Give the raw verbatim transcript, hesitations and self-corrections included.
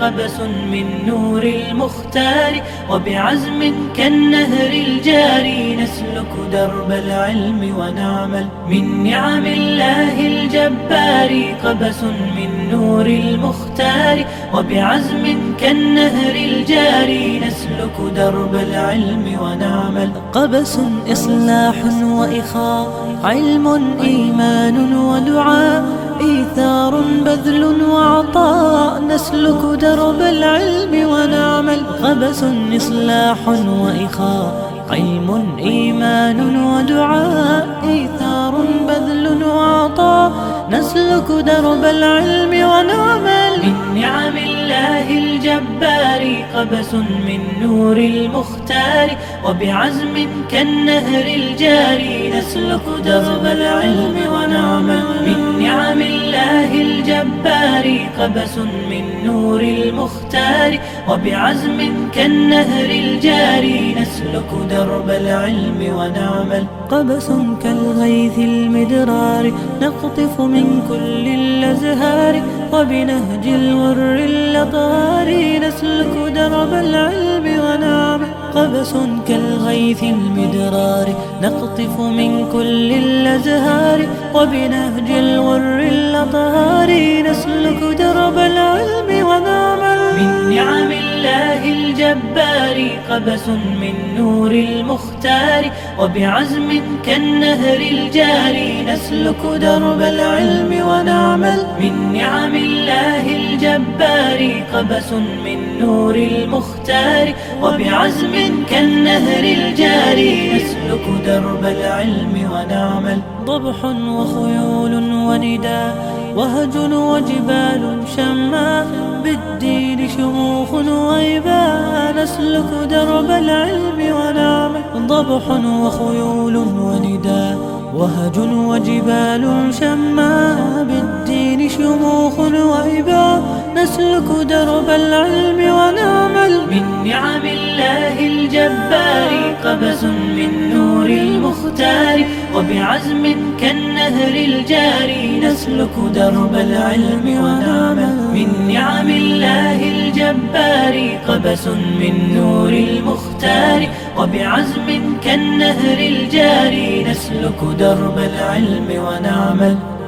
قبس من نور المختار، وبعزم كالنهر الجاري نسلك درب العلم ونعمل. من نعم الله الجبار قبس من نور المختار، وبعزم كالنهر الجاري نسلك درب العلم ونعمل. قبس إصلاح وإخاء، علم إيمان ودعاء، إيثار بذل وعطاء نسلك درب العلم ونعمل. قبس إصلاح وإخاء، علم إيمان ودعاء، إيثار بذل وعطاء نسلك درب العلم ونعمل. من نعم الله الجبار قبس من نور المختار، وبعزم كالنهر الجاري نسلك درب العلم ونعمل. من نعم الله الجبار قبس من نور المختار، وبعزم كالنهر الجاري نسلك درب العلم ونعمل. قبس كالغيث المدرار نقطف من كل الأزهار، وبنهج الور الأطهار نسلك درب العلم ونعمل. قبس كالغيث المدرار نقطف من كل الأزهار، وبنهج الور الأطهار نسلك درب العلم ونعمل. من نعم الله الجبار قبس من نور المختار، وبعزم كالنهر الجاري نسلك درب العلم ونعمل. من نعم الله الجبار قبس من نور المختار، وبعزم كالنهر الجاري نسلك درب العلم ونعمل. ضبح وخيول ونداء، وهج وجبال شماء، بالدين شموخ وإباء نسلك درب العلم ونعمل. ضبح وخيول ونداء، وهج وجبال شماء، بالدين شموخ وإباء نسلك درب العلم ونعمل. من نعم الله الجبار قبس من نور المختار، وبعزم كالنهر الجاري نسلك درب العلم ونعمل. من نعم الله الجبار قبس من نور المختار، وبعزم كالنهر الجاري نسلك درب العلم ونعمل.